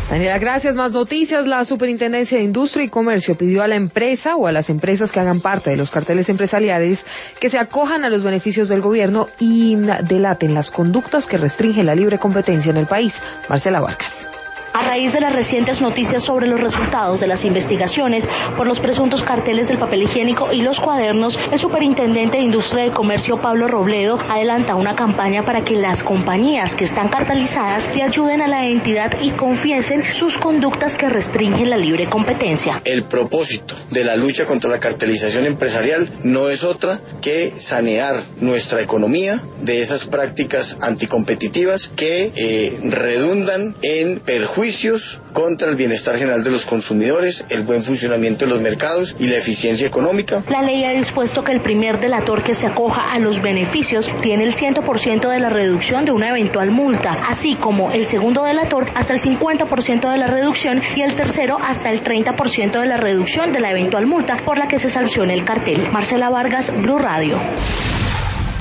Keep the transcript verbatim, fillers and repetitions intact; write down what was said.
Daniela, gracias. Más noticias. La Superintendencia de Industria y Comercio pidió a la empresa o a las empresas que hagan parte de los carteles empresariales que se acojan a los beneficios del gobierno y delaten las conductas que restringen la libre competencia en el país. Marcela Vargas. A raíz de las recientes noticias sobre los resultados de las investigaciones por los presuntos carteles del papel higiénico y los cuadernos, el superintendente de Industria y Comercio, Pablo Robledo, adelanta una campaña para que las compañías que están cartelizadas le ayuden a la entidad y confiesen sus conductas que restringen la libre competencia. El propósito de la lucha contra la cartelización empresarial no es otra que sanear nuestra economía de esas prácticas anticompetitivas que eh, redundan en perjuicios contra el bienestar general de los consumidores, el buen funcionamiento de los mercados y la eficiencia económica. La ley ha dispuesto que el primer delator que se acoja a los beneficios tiene el cien por ciento de la reducción de una eventual multa, así como el segundo delator hasta el cincuenta por ciento de la reducción y el tercero hasta el treinta por ciento de la reducción de la eventual multa por la que se sancione el cartel. Marcela Vargas, Blue Radio.